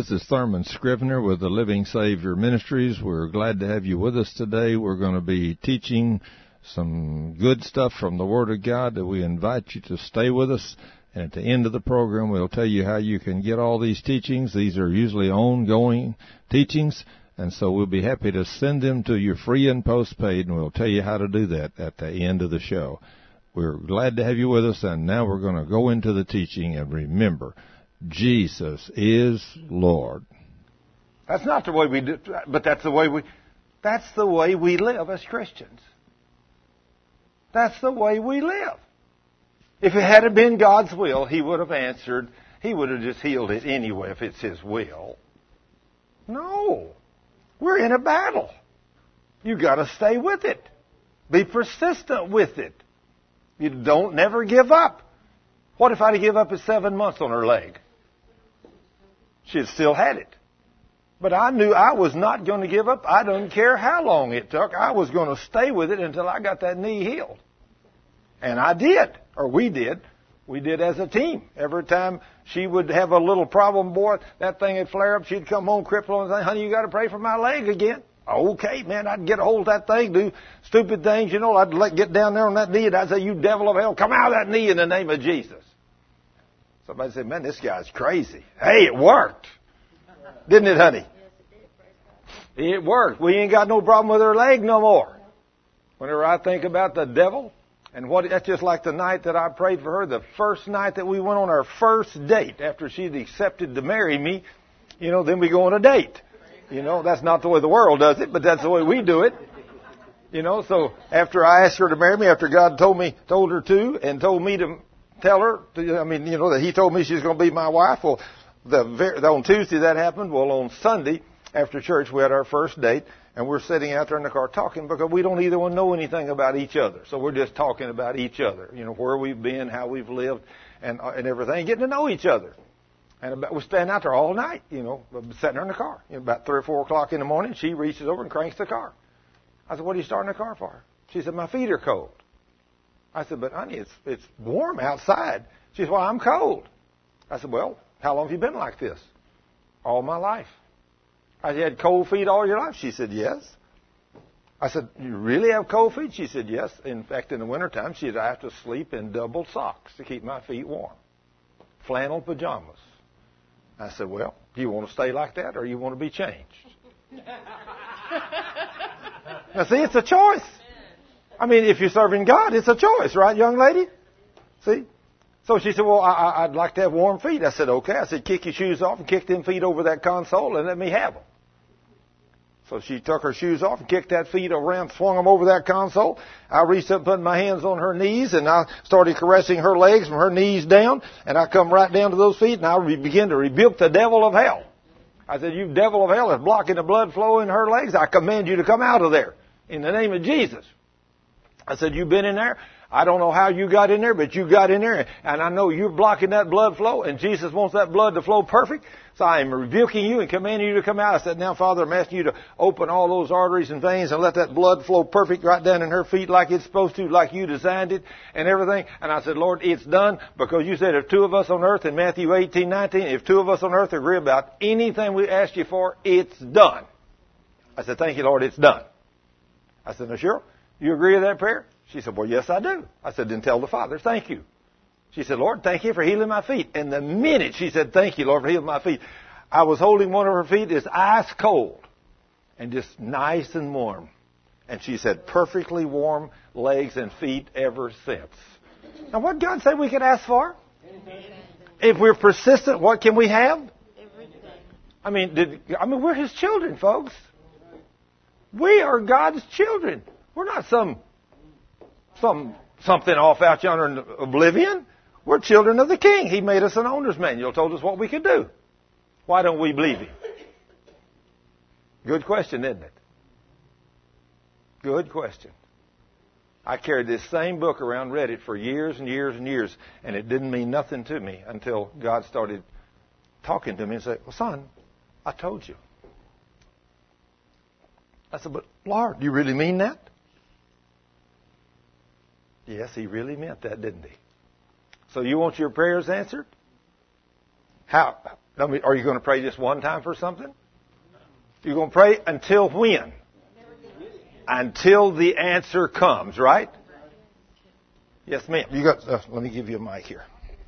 This is Thurman Scrivener with the Living Savior Ministries. We're glad to have you with us today. We're going to be teaching some good stuff from the Word of God that we invite you to stay with us. And at the end of the program, we'll tell you how you can get all these teachings. These are usually ongoing teachings, and so we'll be happy to send them to you free and postpaid, and we'll tell you how to do that at the end of the show. We're glad to have you with us, and now we're going to go into the teaching. And remember, Jesus is Lord. That's not the way we do, but that's the way we live as Christians. That's the way we live. If it had been God's will, He would have answered. He would have just healed it anyway if it's His will. No. We're in a battle. You've got to stay with it. Be persistent with it. You don't never give up. What if I'd give up at 7 months on her leg? She'd still had it. But I knew I was not going to give up. I didn't care how long it took. I was going to stay with it until I got that knee healed. And I did. Or we did. We did as a team. Every time she would have a little problem, boy, that thing would flare up. She'd come home crippled and say, honey, you got to pray for my leg again. Okay, man, I'd get a hold of that thing, do stupid things, you know. I'd get down there on that knee and I'd say, you devil of hell, come out of that knee in the name of Jesus. Somebody said, man, this guy's crazy. Hey, it worked. Didn't it, honey? It worked. We ain't got no problem with her leg no more. Whenever I think about the devil, and that's just like the night that I prayed for her, the first night that we went on our first date after she'd accepted to marry me, you know, then we go on a date. You know, that's not the way the world does it, but that's the way we do it. You know, so after I asked her to marry me, after God told her to, and told me to tell her, that He told me she's going to be my wife. Well, on Tuesday that happened. Well, on Sunday after church we had our first date, and we're sitting out there in the car talking because we don't either one know anything about each other. So we're just talking about each other. You know, where we've been, how we've lived, and everything, getting to know each other. And we're standing out there all night, you know, sitting there in the car. You know, about 3 or 4 o'clock in the morning, she reaches over and cranks the car. I said, what are you starting the car for? She said, my feet are cold. I said, but honey, it's warm outside. She said, well, I'm cold. I said, well, how long have you been like this? All my life. I said, you had cold feet all your life? She said, yes. I said, you really have cold feet? She said, yes. In fact, in the wintertime, she said, I have to sleep in double socks to keep my feet warm. Flannel pajamas. I said, well, do you want to stay like that or you want to be changed? Now, see, it's a choice. I mean, if you're serving God, it's a choice, right, young lady? See? So she said, well, I'd like to have warm feet. I said, okay. I said, kick your shoes off and kick them feet over that console and let me have them. So she took her shoes off and kicked that feet around, swung them over that console. I reached up and put my hands on her knees, and I started caressing her legs from her knees down, and I come right down to those feet, and I began to rebuke the devil of hell. I said, you devil of hell is blocking the blood flow in her legs. I command you to come out of there in the name of Jesus. I said, you've been in there? I don't know how you got in there, but you got in there, and I know you're blocking that blood flow, and Jesus wants that blood to flow perfect. So I am rebuking you and commanding you to come out. I said, now, Father, I'm asking you to open all those arteries and veins and let that blood flow perfect right down in her feet like it's supposed to, like you designed it and everything. And I said, Lord, it's done because you said if 2 of us on earth in Matthew 18:19, if 2 of us on earth agree about anything we ask you for, it's done. I said, thank you, Lord, it's done. I said, now, sure, you agree with that prayer? She said, well, yes, I do. I said, then tell the Father, thank you. She said, Lord, thank you for healing my feet. And the minute she said, thank you, Lord, for healing my feet, I was holding one of her feet. It's ice cold and just nice and warm. And she said, perfectly warm legs and feet ever since. Now, what did God say we could ask for? Everything. If we're persistent, what can we have? Everything. We're His children, folks. We are God's children. We're not something off out yonder in oblivion. We're children of the King. He made us an owner's manual, told us what we could do. Why don't we believe Him? Good question, isn't it? Good question. I carried this same book around, read it for years and years and years, and it didn't mean nothing to me until God started talking to me and said, well, son, I told you. I said, but Lord, do you really mean that? Yes, He really meant that, didn't He? So you want your prayers answered? How Are you going to pray just one time for something? You're going to pray until when? Until the answer comes, right? Yes, ma'am. Let me give you a mic here.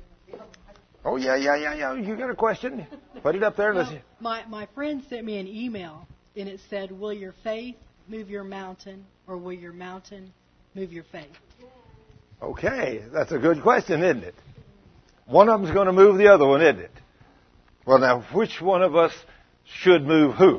Oh, yeah. You got a question? Put it up there. Well, my friend sent me an email, and it said, will your faith move your mountain, or will your mountain move your faith? Okay, that's a good question, isn't it? One of them's going to move the other one, isn't it? Well, now, which one of us should move who?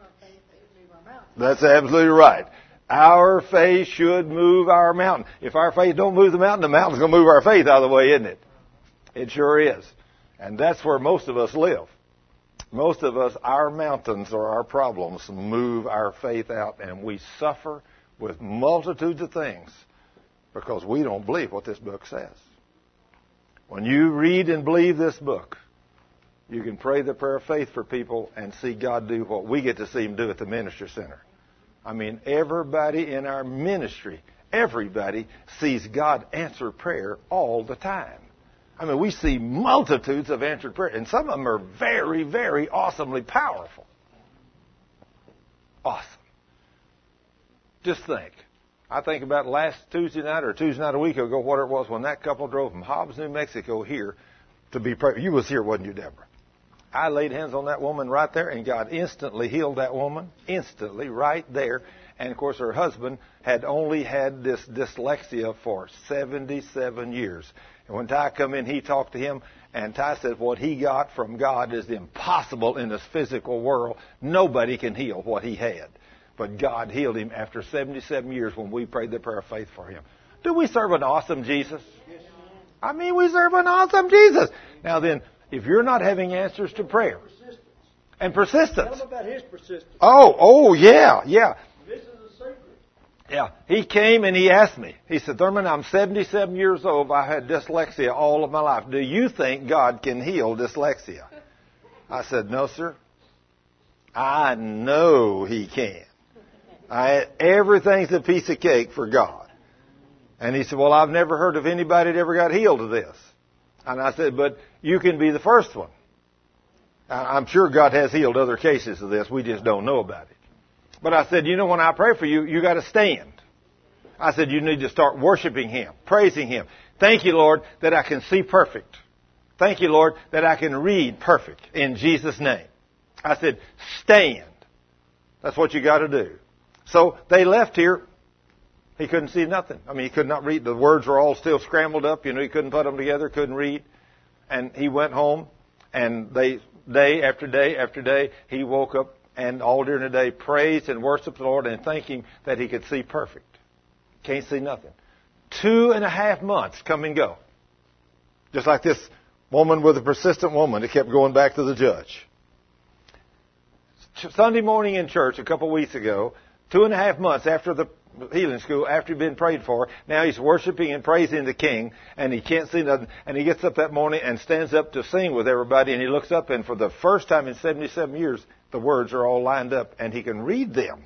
That's absolutely right. Our faith should move our mountain. If our faith don't move the mountain's going to move our faith out of the way, isn't it? It sure is. And that's where most of us live. Most of us, our mountains or our problems move our faith out, and we suffer with multitudes of things because we don't believe what this book says. When you read and believe this book, you can pray the prayer of faith for people and see God do what we get to see Him do at the Ministry Center. I mean, everybody in our ministry, everybody sees God answer prayer all the time. I mean, we see multitudes of answered prayer, and some of them are very, very awesomely powerful. Awesome. Just think. I think about last Tuesday night or Tuesday night a week ago, what it was, when that couple drove from Hobbs, New Mexico here to be prayed. You was here, wasn't you, Deborah? I laid hands on that woman right there, and God instantly healed that woman. Instantly, right there. And, of course, her husband had only had this dyslexia for 77 years. And when Ty come in, he talked to him, and Ty said what he got from God is impossible in this physical world. Nobody can heal what he had. But God healed him after 77 years when we prayed the prayer of faith for him. Do we serve an awesome Jesus? I mean, we serve an awesome Jesus. Now then, if you're not having answers to prayer and persistence. Tell him about his persistence. Oh, yeah. This is a secret. Yeah. He came and he asked me. He said, Thurman, I'm 77 years old. I had dyslexia all of my life. Do you think God can heal dyslexia? I said, no, sir. I know He can. Everything's a piece of cake for God. And he said, well, I've never heard of anybody that ever got healed of this. And I said, but you can be the first one. I'm sure God has healed other cases of this. We just don't know about it. But I said, when I pray for you, you got to stand. I said, you need to start worshiping Him, praising Him. Thank you, Lord, that I can see perfect. Thank you, Lord, that I can read perfect in Jesus' name. I said, stand. That's what you got to do. So they left here. He couldn't see nothing. I mean, he could not read. The words were all still scrambled up. He couldn't put them together, couldn't read. And he went home, and day after day after day, he woke up and all during the day praised and worshiped the Lord and thanked Him that he could see perfect. Can't see nothing. 2.5 months come and go. Just like this woman with a persistent woman that kept going back to the judge. Sunday morning in church a couple of weeks ago, 2.5 months after the healing school, after he'd been prayed for, now he's worshiping and praising the King, and he can't see nothing. And he gets up that morning and stands up to sing with everybody, and he looks up, and for the first time in 77 years, the words are all lined up, and he can read them.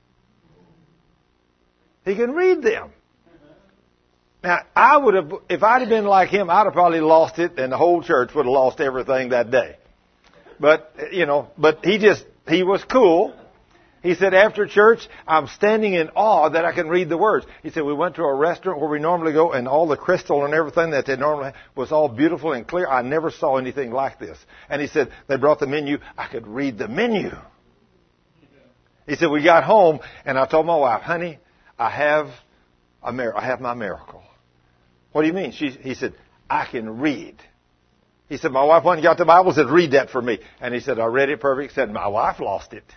He can read them. Now, if I'd have been like him, I'd have probably lost it, and the whole church would have lost everything that day. But he was cool. He said, after church, I'm standing in awe that I can read the words. He said, we went to a restaurant where we normally go, and all the crystal and everything that they normally have was all beautiful and clear. I never saw anything like this. And he said, they brought the menu. I could read the menu. He said, we got home, and I told my wife, honey, I have my miracle. What do you mean? He said, I can read. He said, my wife went and got the Bible and said, read that for me. And he said, I read it perfect. He said, my wife lost it.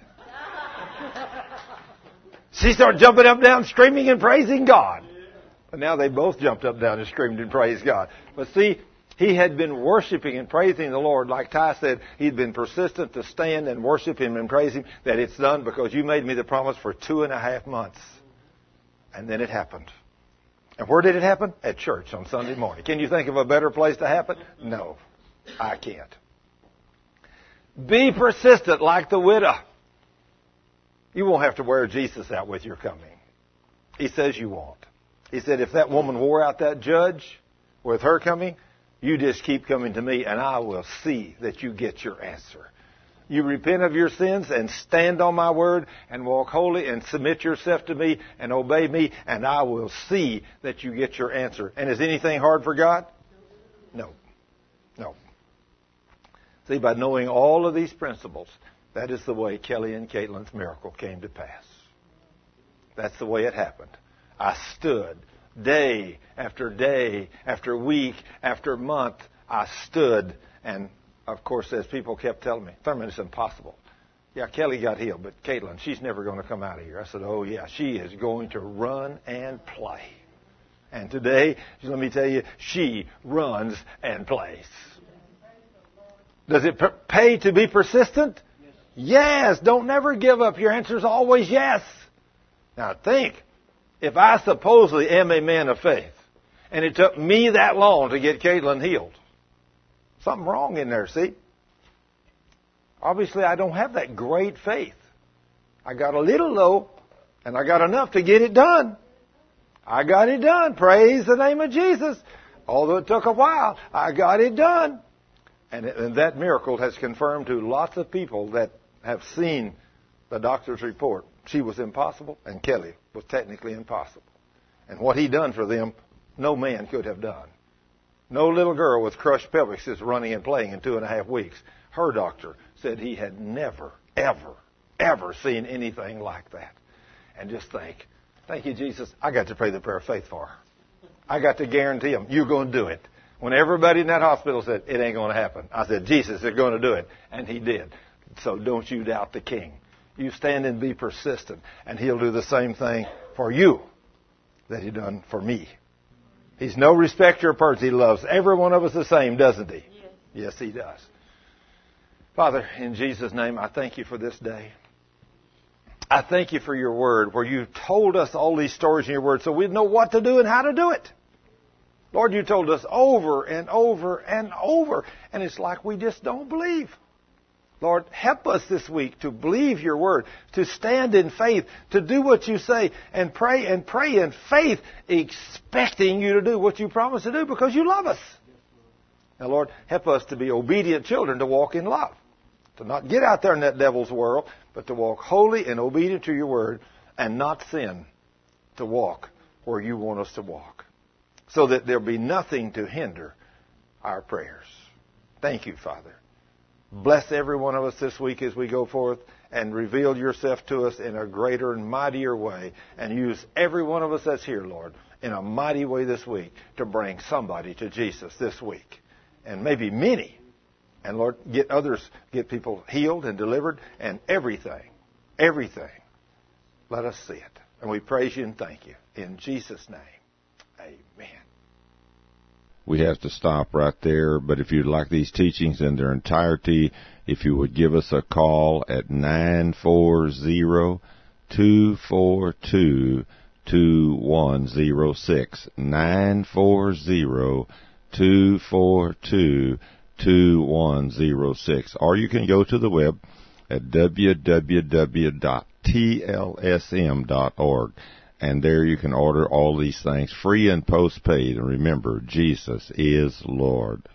She started jumping up and down, screaming and praising God. And now they both jumped up and down and screamed and praised God. But see, he had been worshiping and praising the Lord. Like Ty said, he'd been persistent to stand and worship Him and praise Him, that it's done because you made me the promise for 2.5 months. And then it happened. And where did it happen? At church on Sunday morning. Can you think of a better place to happen? No, I can't. Be persistent like the widow. You won't have to wear Jesus out with your coming. He says you won't. He said if that woman wore out that judge with her coming, You just keep coming to me, and I will see that you get your answer. You repent of your sins and stand on my word and walk holy and submit yourself to me and obey me, and I will see that you get your answer. And is anything hard for God? No. No. See, by knowing all of these principles, that is the way Kelly and Caitlin's miracle came to pass. That's the way it happened. I stood day after week after month. I stood, and of course, as people kept telling me, Thurman, it's impossible. Yeah, Kelly got healed, but Caitlin, she's never going to come out of here. I said, oh yeah, she is going to run and play. And today, let me tell you, she runs and plays. Does it pay to be persistent? Yes. Don't never give up. Your answer is always yes. Now think, if I supposedly am a man of faith, and it took me that long to get Caitlin healed, something wrong in there, see? Obviously, I don't have that great faith. I got a little low, and I got enough to get it done. I got it done. Praise the name of Jesus. Although it took a while, I got it done. And that miracle has confirmed to lots of people that have seen the doctor's report. She was impossible, and Kelly was technically impossible. And what he done for them, no man could have done. No little girl with crushed pelvis is running and playing in 2.5 weeks. Her doctor said he had never, ever seen anything like that. And just think, thank you, Jesus, I got to pray the prayer of faith for her. I got to guarantee him, you're going to do it. When everybody in that hospital said, it ain't going to happen, I said, Jesus is going to do it. And he did. So don't you doubt the King. You stand and be persistent, and he'll do the same thing for you that he done for me. He's no respecter of persons. He loves every one of us the same, doesn't he? Yes. Yes, he does. Father, in Jesus' name, I thank you for this day. I thank you for your word, where you told us all these stories in your word so we'd know what to do and how to do it. Lord, you told us over and over and over, and it's like we just don't believe. Lord, help us this week to believe your word, to stand in faith, to do what you say, and pray in faith, expecting you to do what you promised to do because you love us. Now, Lord, help us to be obedient children, to walk in love, to not get out there in that devil's world, but to walk holy and obedient to your word and not sin, to walk where you want us to walk, so that there'll be nothing to hinder our prayers. Thank you, Father. Bless every one of us this week as we go forth, and reveal yourself to us in a greater and mightier way, and use every one of us that's here, Lord, in a mighty way this week to bring somebody to Jesus this week, and maybe many. And Lord, get people healed and delivered, and everything. Let us see it. And we praise you and thank you. In Jesus' name, amen. We have to stop right there, but if you'd like these teachings in their entirety, if you would give us a call at 940-242-2106, 940-242-2106, or you can go to the web at www.tlsm.org. And there you can order all these things free and postpaid. And remember, Jesus is Lord.